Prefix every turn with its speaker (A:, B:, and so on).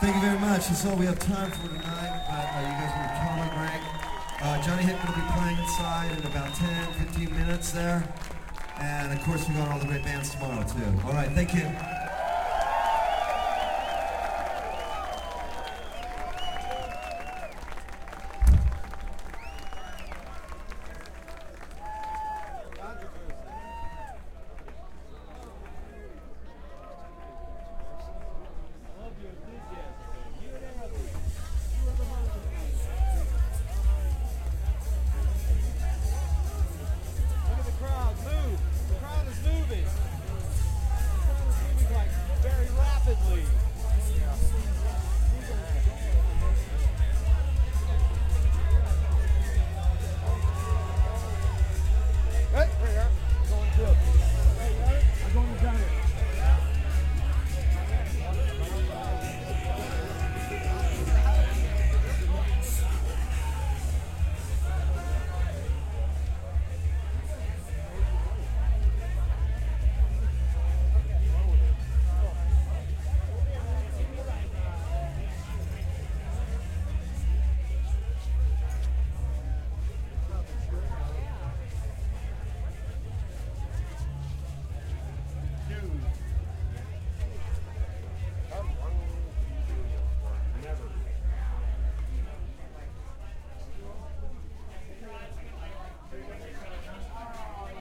A: Thank you very much. That's all we have time for tonight. You guys were totally great. Johnny Hickman will be playing inside in about 10, 15 minutes there. And of course, we got all the great bands tomorrow, too. All right, thank you.